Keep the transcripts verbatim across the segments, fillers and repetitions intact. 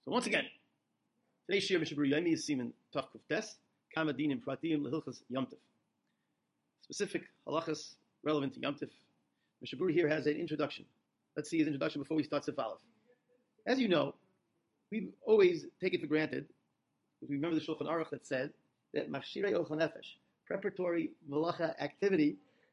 So once again, today's Shir Mishabur Yomi is Siman Taf Kuftes, Kama Dinim Pratim Lehilchas Yom Tov. Specific halachas relevant to Yom Tov. Mishabur here has an introduction. Let's see his introduction before we start Sif Aleph. As you know, we always take it for granted, if we remember the Shulchan Aruch that said that Machshirei Ochel Nefesh, preparatory malacha activity,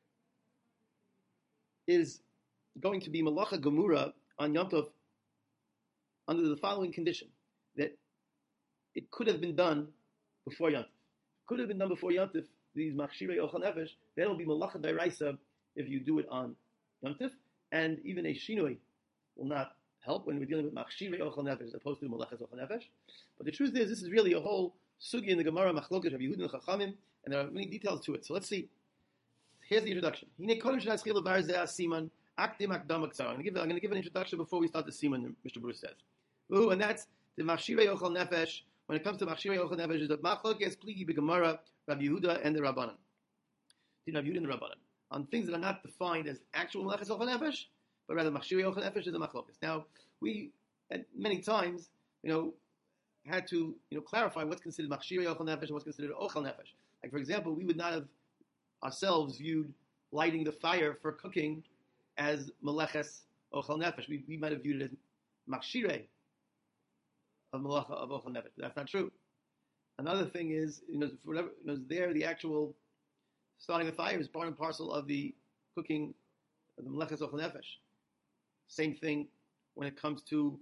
is going to be malacha gemura on Yom Tov under the following condition, that it could have been done before Yom Tov. Could have been done before Yom Tov, these Machshirei Ochel Nefesh, that'll be malacha d'oraisa if you do it on Yom Tov, and even a shinoi will not help when we're dealing with Machshirei Ochel Nefesh as opposed to Malachas Ochel Nefesh. But the truth is, this is really a whole sugi in the Gemara, Machloket of Yehudim and Chachamim, and there are many details to it. So let's see. Here's the introduction. I'm going to give, I'm going to give an introduction before we start the siman, Mister Bruce says. Ooh, and that's the Machshirei Ochel Nefesh. When it comes to Machshirei Ochel Nefesh, is that Machlokes Pligi b'Gemara, Rabbi Yehuda and the Rabbanan. The Rabbi Yehuda and the Rabbanan. On things that are not defined as actual Malachas Ochel Nefesh, but rather Machshirei Ochel Nefesh is a Machlokes. Now, we, at many times, you know, had to, you know, clarify what's considered Machshirei Ochel Nefesh and what's considered Ochel Nefesh. Like, for example, we would not have ourselves viewed lighting the fire for cooking as Meleches Ochel Nefesh. We, we might have viewed it as Machshirei of Melecha of Ochel Nefesh. That's not true. Another thing is, you know, for whatever, you know, there the actual starting the fire is part and parcel of the cooking of the Meleches Ochel Nefesh. Same thing when it comes to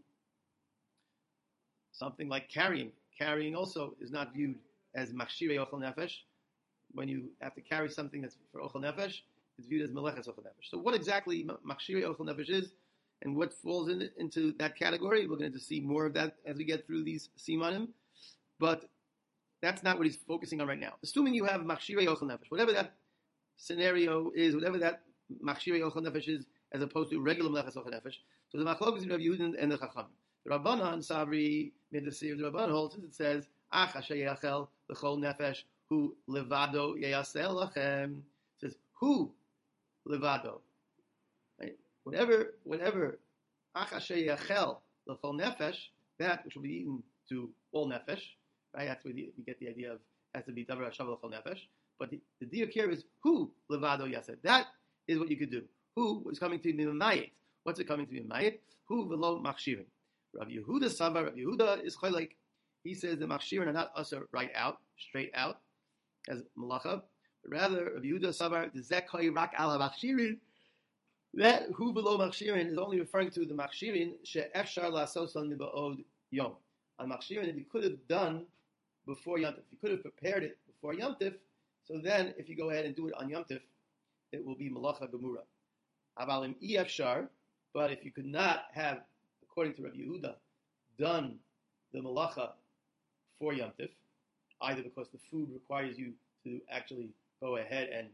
something like carrying. Carrying also is not viewed as Machshirei Ochel Nefesh. When you have to carry something that's for Ochel Nefesh, it's viewed as Meleches Ochel Nefesh. So what exactly Machshirei Ochel Nefesh is and what falls in, into that category, we're going to see more of that as we get through these simanim. But that's not what he's focusing on right now. Assuming you have Machshirei Ochel Nefesh, whatever that scenario is, whatever that Machshirei Ochel Nefesh is, as opposed to regular Meleches Ochel Nefesh. So the Machlokes is Rabbi Yehuda and the Chacham. The Rabbanan, Sabri, made the seer of the Rabbanan holds, it says, Ach asher yachel l'chol nefesh hu levado yeyasel lachem. It says, who levado? Right? Whatever, whatever, Ach asher yachel l'chol nefesh, that which will be eaten to all nefesh, right? That's where the, we get the idea of, has to be davar hashav l'chol nefesh. But the, the diuk here is, who levado yaseh? That is what you could do. Who is coming to be mayit? What's it coming to be mayit? Who v'lo machshirin? Rabbi Yehuda Sava, Rabbi Yehuda is chaylik. He says the machshirin are not usher right out, straight out, as malacha, but rather Rabbi Yehuda Sava, the zekai rak ala machshirin, that who below machshirin is only referring to the machshirin she'efshar la'asosan niba'od yom. On machshirin that you could have done before Yom Tov. You could have prepared it before Yom Tov, so then if you go ahead and do it on Yom Tov, it will be malacha gemura. Avalim efshar, but if you could not have, according to Rabbi Yehuda, done the malacha for Yom Tov, either because the food requires you to actually go ahead and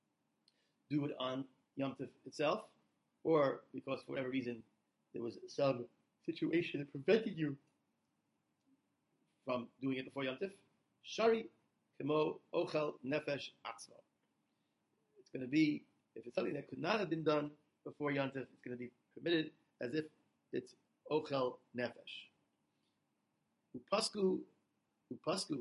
do it on Yom Tov itself, or because for whatever reason there was some situation that prevented you from doing it before Yom Tov, Shari Kemo Ochel Nefesh Atzmo. It's going to be, if it's something that could not have been done before Yom Tov, it's going to be permitted as if it's Ochel Nefesh. Upasku, Upasku,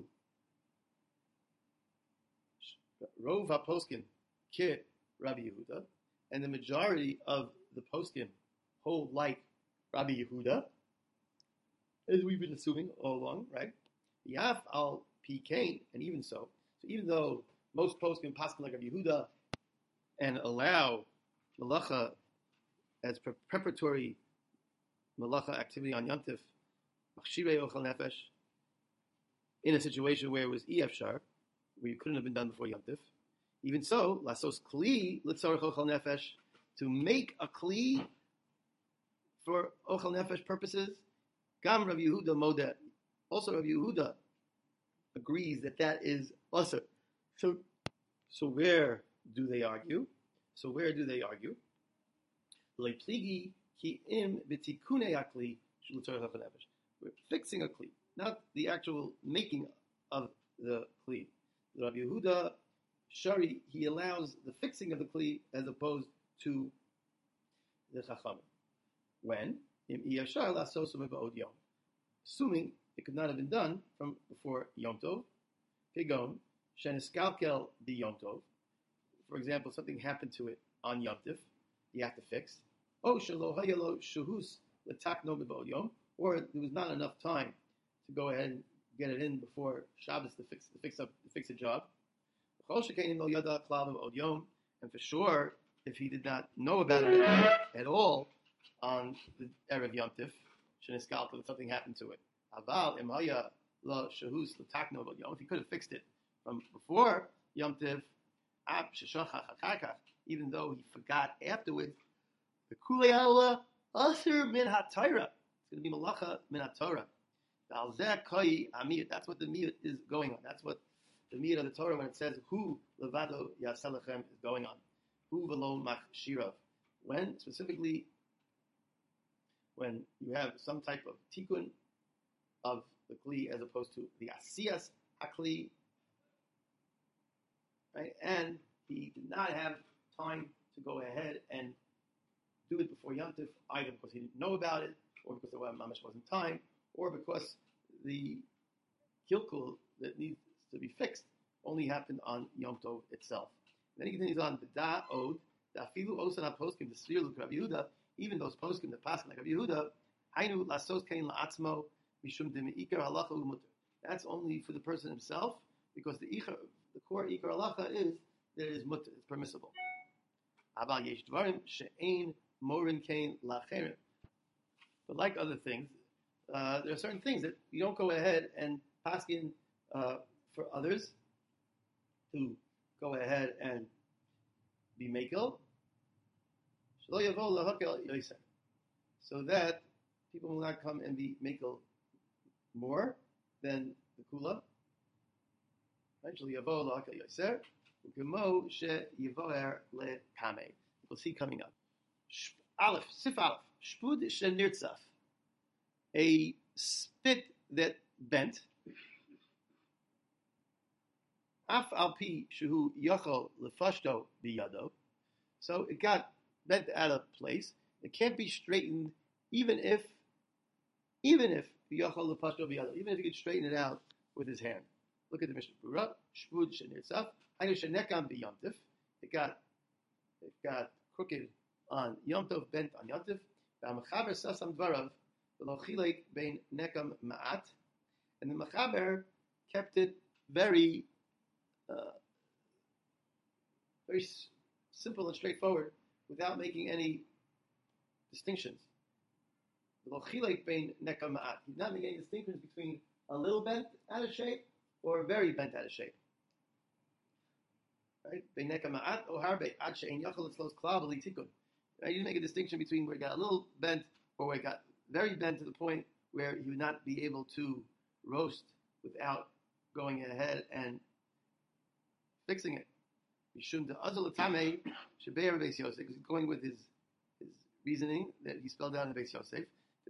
Rov HaPoskim, Ki Rabbi Yehuda, and the majority of the Poskim hold like Rabbi Yehuda, as we've been assuming all along, right? Yaf al Pikain, and even so, so even though most Poskim paskin like Rabbi Yehuda and allow malacha as pre- preparatory malacha activity on Yom Tov, Machshirei Ochel Nefesh, in a situation where it was efshar, where you couldn't have been done before Yom Tov. Even so, lasos kli litzorach Ochel Nefesh, to make a kli for Ochel Nefesh purposes. Gam Rabbi Yehuda Modeh, also Rabbi Yehuda agrees that that is also. So, so where do they argue? So where do they argue? Lepligi ki im b'tikunei akli sh'litzorach Ochel Nefesh. We're fixing a kli, not the actual making of the kli. Rabbi Yehuda Shari, he allows the fixing of the kli as opposed to the chachamim. When? assuming it could not have been done from before Yom Tov. Kegon, sheniskalkel bi Yom Tov. For example, something happened to it on Yom Tif, you have to fix. Oh, shelo hayalo shuhus letakno b'bol yom, or there was not enough time to go ahead and get it in before Shabbos to fix to fix up to fix a job. And for sure, if he did not know about it at all on the Erev Yom Tif, sheniskalkel, that something happened to it. Aval imaya lo shahus letakno b'bol yom. If he could have fixed it from before Yom Tif, even though he forgot afterwards, the kulei Allah asur min haTorah. It's going to be malacha min haTorah. That's what the miyut is going on. That's what the miyut of the Torah when it says hu levado yaselechem is going on. Hu velo machshirav. When specifically when you have some type of tikkun of the kli as opposed to the asiyas hakli, right? And he did not have time to go ahead and do it before Yom Tif, either because he didn't know about it, or because there mamash wasn't time, or because the kilkul that needs to be fixed only happened on Yom Tov itself. And then he continues on, da od, da filu osan ha-poskim, the sphere of Rabbi Yehuda, even those poskim that pass like Rabbi Yehuda, hainu lasos kein la'atzmo, mishum de me'ikar halacha u'mutter. That's only for the person himself, because the ikar, the core ikar halacha is that it is mutter, it's permissible. Aval yesh dvarim she'ein morin kein la'cherim. But like other things, uh, there are certain things that you don't go ahead and paskin uh, for others to go ahead and be mekel, so that people will not come and be mekel more than the kula. Eventually, yavo lahakel yoser, ukemo she yivoer lekame. We'll see coming up. Aleph, sif aleph, shpud shenirtzaf. A spit that bent. Af al pi shehu yachol lefashto biyado. So it got bent out of place. It can't be straightened, even if, even if yachol lefashto biyado, even if he could straighten it out with his hand. Look at the Mishnah Berurah. Shpud shenitzaf. Hainu shenekam biyom tif. It got, it got crooked on Yom Tov, bent on Yom Tif. V'amachaber sasam dvarav v'lo chilek bein nekam ma'at. And the Machaber kept it very, uh, very s- simple and straightforward, without making any distinctions. V'lo chilek bein nekam ma'at. He did not make any distinctions between a little bent out of shape or very bent out of shape. Right? Bein nekam ma'at o harbe ad she'ein yachol etzlos klal v'li tikun. Right? You make a distinction between where it got a little bent or where it got very bent to the point where you would not be able to roast without going ahead and fixing it. Mishum de azal tamei shebeir Beis Yosef, because he's going with his his reasoning that he spelled out in Beis Yosef.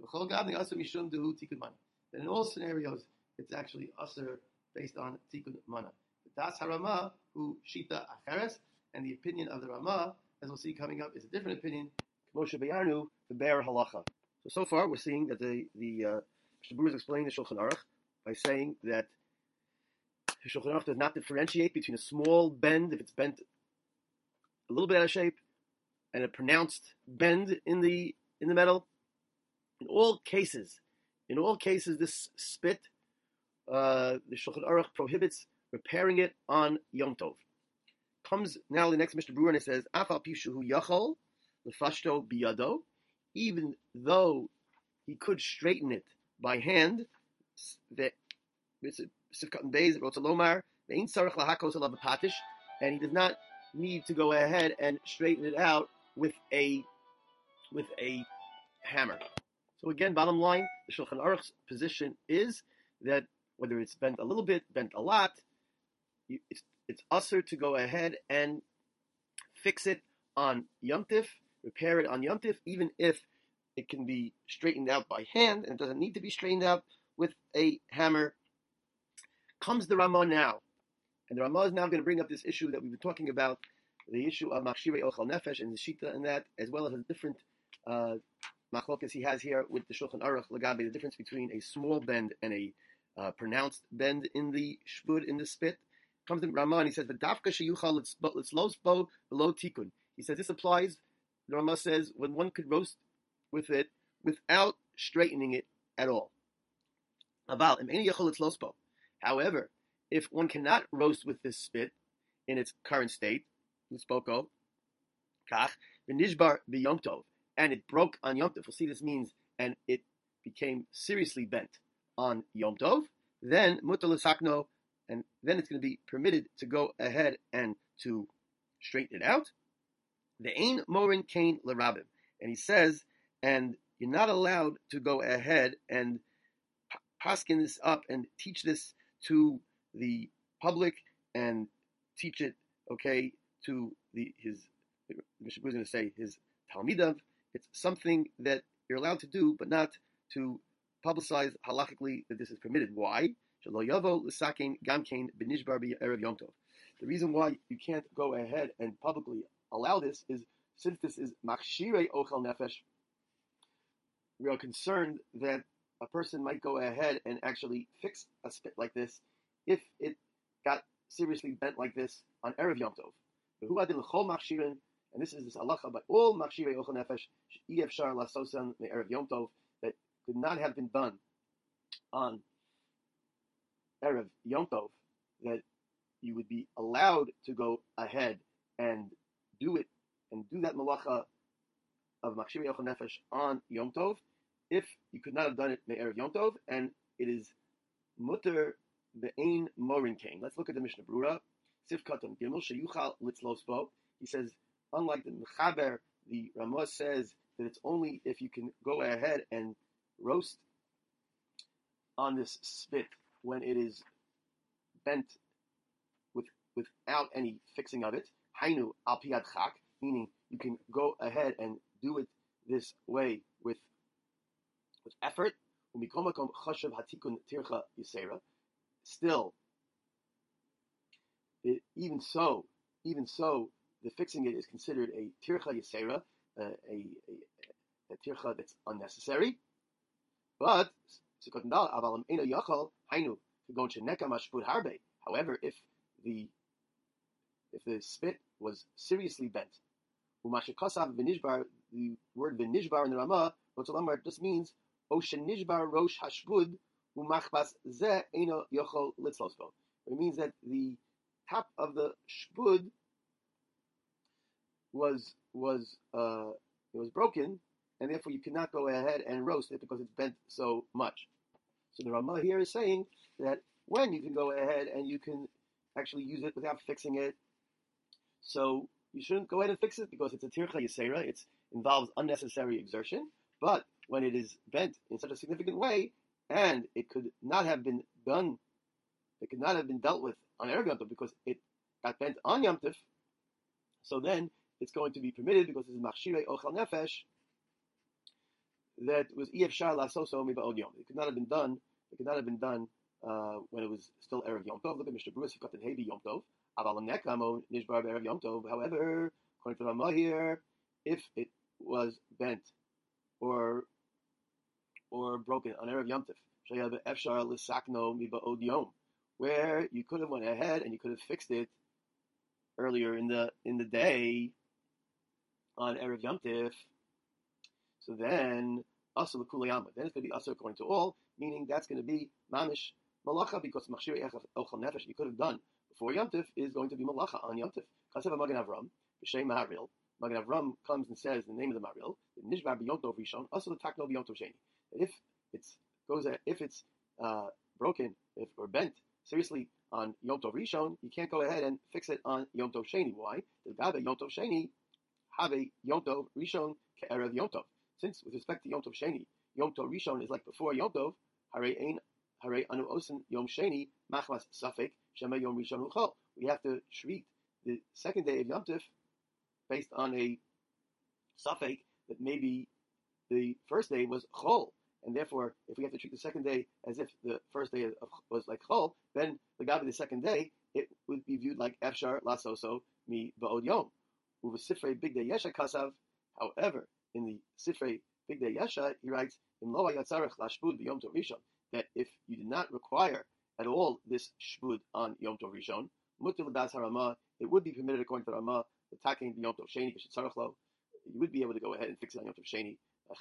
Then in all scenarios, it's actually usher based on tikkun mana. Das harama who shita acheres, and the opinion of the Rama, as we'll see coming up, is a different opinion. Moshe Beyarnu, the Be'er Halacha. So, so far, we're seeing that the the uh, Mishnah Berurah is explaining the Shulchan Aruch by saying that the Shulchan Aruch does not differentiate between a small bend, if it's bent a little bit out of shape, and a pronounced bend in the in the metal. In all cases, in all cases, this spit, uh, the Shulchan Aruch prohibits repairing it on Yom Tov. Comes now the next Mishnah Berurah and it says, Afal pishu yachol lefashto biyado, even though he could straighten it by hand, that Sifkat and Beis wrote to Lomar, ve'in sarach lahakos alav patish, and he does not need to go ahead and straighten it out with a with a hammer. So again, bottom line, the Shulchan Aruch's position is that whether it's bent a little bit, bent a lot, it's it's usher to go ahead and fix it on Yom Tif, repair it on Yom Tif, even if it can be straightened out by hand and it doesn't need to be straightened out with a hammer. Comes the Ramah now, and the Ramah is now going to bring up this issue that we've been talking about, the issue of Machshirei Ochel Nefesh and the Shita and that, as well as a different uh, machlokes he has here with the Shulchan Aruch Lagabe, the difference between a small bend and a uh, pronounced bend in the shvud, in the spit. Comes in Ramah and he says, "V'dafka sheyuchal litzlos bo below tikun." He says this applies. The Ramah says when one could roast with it without straightening it at all. However, if one cannot roast with this spit in its current state, litzboko, kach v'nishbar b'yom tov, and it broke on Yom Tov. We'll see this means, and it became seriously bent on Yom Tov. Then mutar l'sakno, and then it's going to be permitted to go ahead and to straighten it out. The ein morin kain l'rabim, and he says, and you're not allowed to go ahead and paskin this up and teach this to the public and teach it, okay, to the his. Bishop was going to say his talmidav. It's something that you're allowed to do, but not to publicize halachically that this is permitted. Why? The reason why you can't go ahead and publicly allow this is since this is machshirei ochel nefesh, we are concerned that a person might go ahead and actually fix a spit like this if it got seriously bent like this on Erev Yom Tov. And this is this halacha by all machshirei ochel nefesh she'efshar lasosan me'erev Yom Tov, that could not have been done on Erev Yom Tov, that you would be allowed to go ahead and do it and do that malacha of machshirei ochel nefesh on Yom Tov if you could not have done it me'erev Yom Tov, and it is mutter be'ein morin kain. Let's look at the Mishnah Brura. Sif katan gimel sheyuchal litzlos bo. He says, unlike the Mechaber, the Ramah says that it's only if you can go ahead and roast on this spit when it is bent with without any fixing of it. Hainu al piyad chak, meaning you can go ahead and do it this way with with effort. Still, it, even so, even so, the fixing it is considered a tircha yisera, uh, a, a, a tircha that's unnecessary. But however, if the if the spit was seriously bent, the word v'nishbar in the Ramah just means oshenishbar rosh hashbud umachbas ze eino yochol litzlosbo. It means that the top of the shbud was was uh, it was broken, and therefore you cannot go ahead and roast it because it's bent so much. So the Ramah here is saying that when you can go ahead and you can actually use it without fixing it, so you shouldn't go ahead and fix it because it's a tircha yisera. It involves unnecessary exertion. But when it is bent in such a significant way, and it could not have been done, it could not have been dealt with on Erev Yom Tov because it got bent on Yom Tov, so then it's going to be permitted because this is machshirei ochel nefesh that was efshar lasoso miba'od yom. It could not have been done. It could not have been done uh, when it was still Erev Yom Tov. Look at Mishnah Berurah Sifkat Hebi Yom Tov. Aval nekamo nishbar Erev Yom Tov. However, according to Ramah here, if it was bent or or broken on Erev Yom Tov, sheyad efshar lisakno miba'od yom, where you could have went ahead and you could have fixed it earlier in the in the day on Erev Yom Tov, so then Asur l'kulei alma. Then it's going to be Asur according to all, meaning that's going to be Mamish Malacha, because Machshirei Ochel Nefesh you could have done before Yom Tov is going to be Malacha on Yom Tov. Kasev Magen Avram, B'Shem Maharil. Magen Avram comes and says the name of the Maharil, Nishbar B'Yom Tov Rishon, Asur l'takno B'Yom Tov Sheni. If it's goes if it's uh, broken if or bent seriously on Yom Tov Rishon, you can't go ahead and fix it on Yom Tov Sheni. Why? The Gabe Yom Tov Sheni have a Yom Tov Rishon ke'erev Yom Tov. Since with respect to Yom Tov Sheni, Yom Tov Rishon is like before Yom Tov. Hare ein hare anu osen Yom Sheni machmas safek shema Yom Rishon uchol. We have to treat the second day of Yom Tov based on a safek that maybe the first day was chol, and therefore, if we have to treat the second day as if the first day was like chol, then the gabi the second day it would be viewed like efshar lasoso mi ba'od yom. Uva sifrei big day yesha kasav. However, in the Sifrei Bigdei Yesha, he writes, that if you did not require at all this shbud on Yom Tov Rishon, it would be permitted according to the Ramah, attacking the Yom Tov Sheni, you would be able to go ahead and fix it on Yom Tov Sheni.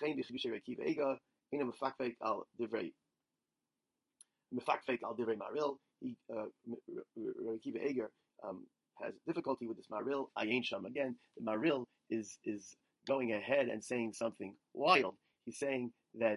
Al Divrei Maril, he Akiva Eger um, has difficulty with this Maril. Ayin Sham again. The Maril is is going ahead and saying something wild. He's saying that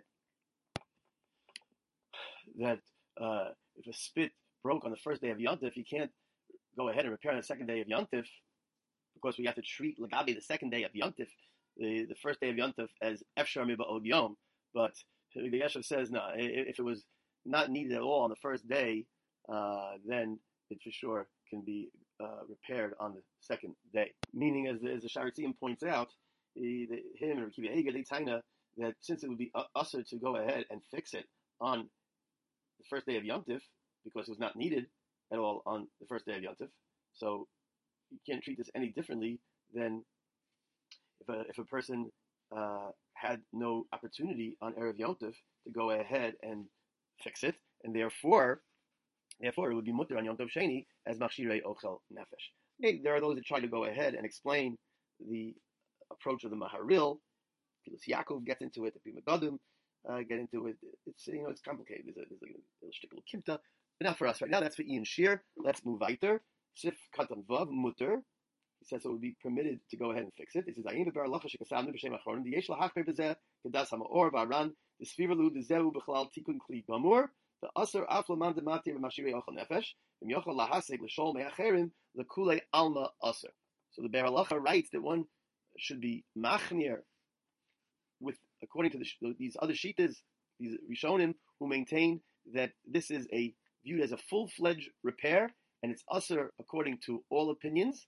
that uh, if a spit broke on the first day of Yontif, you can't go ahead and repair on the second day of Yontif, because we have to treat Lagabi the second day of Yontif, the, the first day of Yontif, as Efshar Miba'od Yom. But the Yeshiva says, no, if it was not needed at all on the first day, uh, then it for sure can be uh, repaired on the second day. Meaning, as, as the Sharetziim points out, the, the, him and Rekiva Eger, they taina that since it would be usher to go ahead and fix it on the first day of Yom Tif, because it was not needed at all on the first day of Yom Tif, so you can't treat this any differently than if a, if a person uh, had no opportunity on Erev Yom Tif to go ahead and fix it, and therefore, therefore it would be mutter on Yom Tov Sheni as Machshirei Ochel Nefesh. Maybe there are those that try to go ahead and explain the approach of the Maharil. Pilas Yaakov gets into it, the Pri Megadim uh, get into it. It's, you know, it's complicated. There's a, there's a, a shtickle kimta, but not for us right now. That's for Ian Shear. Let's move weiter. Sif Katan Vav Mutter. He says it would be permitted to go ahead and fix it. He says, "Ayin be'ar lacha shekasam b'shem achorim the yesh lahachper b'zeh kedas hamaor v'aran the sfiralu d'zehu b'chlal tikun kli gamur the aser af laman dematir v'mashirei ochel nefesh v'myochel lahaseg l'shol me'acherim l'kulei alma aser." So the Be'er Halacha writes that one should be machmir with, according to the, these other shitas, these Rishonim, who maintain that this is a viewed as a full-fledged repair, and it's aser according to all opinions.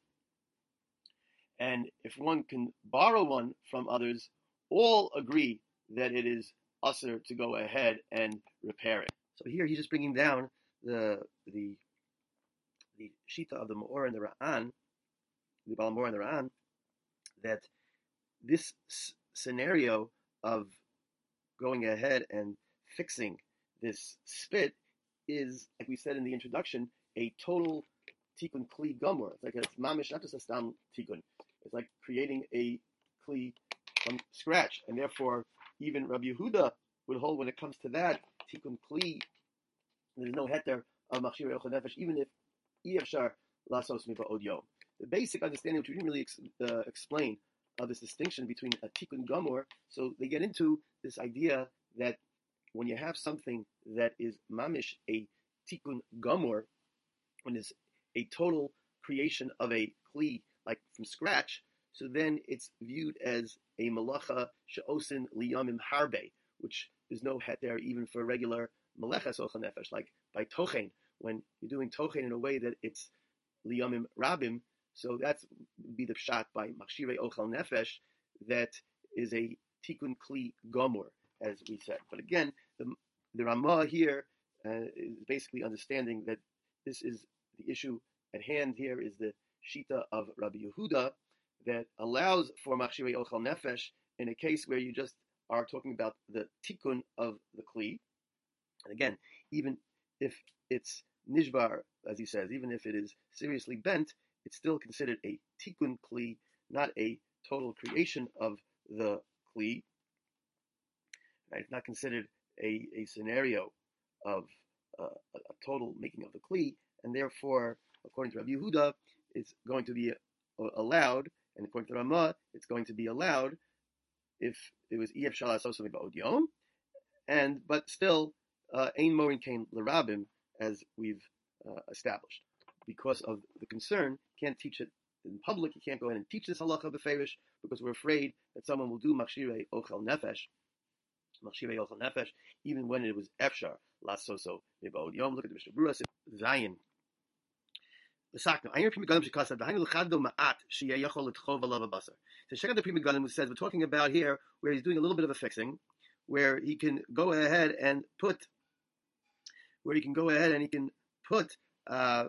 And if one can borrow one from others, all agree that it is aser to go ahead and repair it. So here he's just bringing down the the the shita of the Maor and the Ra'an, the Baal Mor and the Ra'an, that this s- scenario of going ahead and fixing this spit is, like we said in the introduction, a total tikkun kli gomor. It's like a mamish, not just a stam tikkun. It's like creating a kli from scratch, and therefore even Rabbi Yehuda would hold when it comes to that tikkun kli, there's no heter of machshirei ochel nefesh, even if iyavshar lasos miba'od yom. The basic understanding, which we didn't really ex- uh, explain, of this distinction between a tikkun gomor. So they get into this idea that when you have something that is mamish a tikkun gomor, when it's a total creation of a kli, like from scratch, so then it's viewed as a malacha she'osin liyamim harbe, which is no heter even for regular meleches ochel nefesh, like by tochen, when you're doing tochen in a way that it's liyamim rabim. So that's be the pshat by machshirei ochel nefesh, that is a tikkun kli gomor, as we said. But again, the, the Ramah here uh, is basically understanding that this is the issue at hand. Here is the shita of Rabbi Yehuda that allows for machshirei ochel nefesh in a case where you just are talking about the tikkun of the kli. And again, even if it's nishbar, as he says, even if it is seriously bent, it's still considered a tikkun kli, not a total creation of the kli. Right? It's not considered a, a scenario of uh, a, a total making of the kli, and therefore, according to Rabbi Yehuda, it's going to be allowed, and according to Ramah, it's going to be allowed if it was ef shalas osami ba'od yom, and but still, ein morin kain l'rabim, as we've uh, established. Because of the concern, can't teach it in public. You can't go ahead and teach this halacha b'ferish because we're afraid that someone will do machshirei ochel nefesh, machshirei ochel nefesh, even when it was efshar lasoso miba'od yom. Look at the Mishnah Berurah Zayin. L'sakno. Ayin Pri Megadim shekasad v'hainu l'chaddo ma'at sheyeh yachol l'tchov alav basar. So check out the Pri Megadim who says we're talking about here where he's doing a little bit of a fixing, where he can go ahead and put, where he can go ahead and he can put. Uh,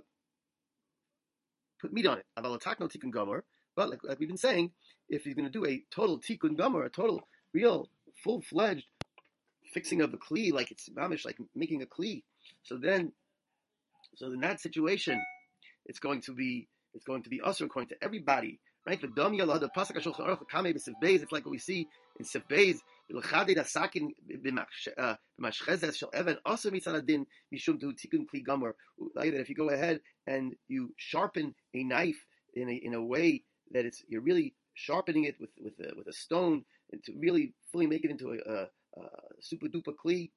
Put meat on it. Aval atakno tikkun gomor. But like, like we've been saying, if he's going to do a total tikkun gomor, a total real full fledged fixing of the kli, like it's mamish, like making a kli. So then, so in that situation, it's going to be it's going to be usher according to everybody, right? The dam yalad the pasuk shulchan aruch kamei b'sif beis. It's like what we see in sif beis. L'chadei dasakin b'mashchezes shel even usher mitzad adin mishum tu tikun kli gamor. Like that, if you go ahead and you sharpen a knife in a in a way that it's you're really sharpening it with with a, with a stone and to really fully make it into a, a, a super duper kli.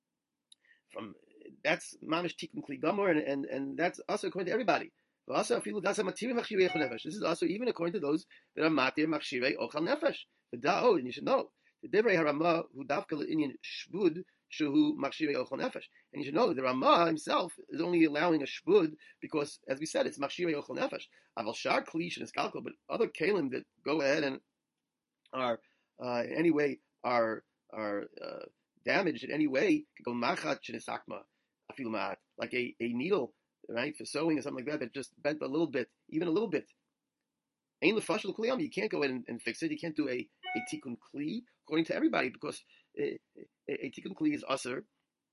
From that's mamish tikun kli gamor, and, and and that's also according to everybody. Also, if you that's a matir machshirei ochel nefesh. This is also even according to those that are matir machshirei ochel nefesh. The da'od, and you should know the divrei harama who dafka le'inyan shvud shehu machshirei ochel nefesh. And you should know that the Rama himself is only allowing a shvud because, as we said, it's machshirei ochel nefesh. Aval shar kli sheniskalko, but other kalim that go ahead and are uh, in any way are are uh, damaged in any way could go machat shenisakma afilu ma'at, like a, a needle, right, for sewing or something like that that just bent a little bit, even a little bit. Ain lefashel kliyam, you can't go in and, and fix it. You can't do a, a tikkun kli according to everybody because a, a, a tikkun kli is usher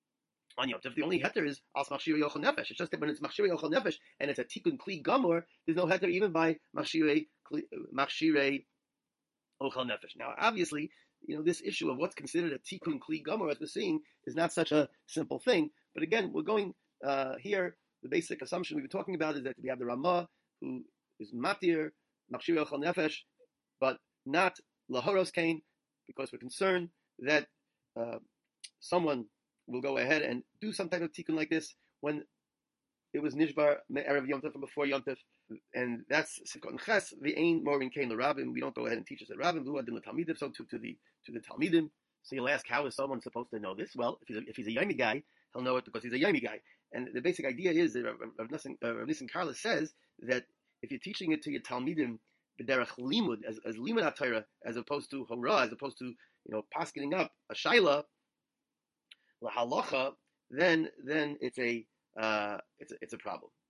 on Yom Tov. The only heter is as machshirei ochel nefesh. It's just that when it's machshirei ochel nefesh and it's a tikkun kli gamor, there's no heter even by machshirei machshirei ochel nefesh. Now, obviously, you know, this issue of what's considered a tikkun kli gamor, as we're seeing, is not such a simple thing. But again, we're going uh, here. The basic assumption we've been talking about is that we have the Ramah who is matir machshirei ochel nefesh, but not lahoros kain, because we're concerned that uh, someone will go ahead and do some type of tikkun like this when it was nishbar me'erev Yom Tov from before Yom Tov, and that's Sivkot Ches v'ein morin kain l'Rabbim. We don't go ahead and teach us at Rabbim. V'hu adin l'talmidim. So to, to the to the talmidim. So you'll ask, how is someone supposed to know this? Well, if he's a, if he's a yomi guy, he'll know it because he's a yomi guy. And the basic idea is that Rav Nissen Karla says that if you're teaching it to your talmidim b'derech limud, as as limud atayra, as opposed to hora, as opposed to, you know, paskening up a shaila lahalacha, then then it's a uh, it's a, it's a problem.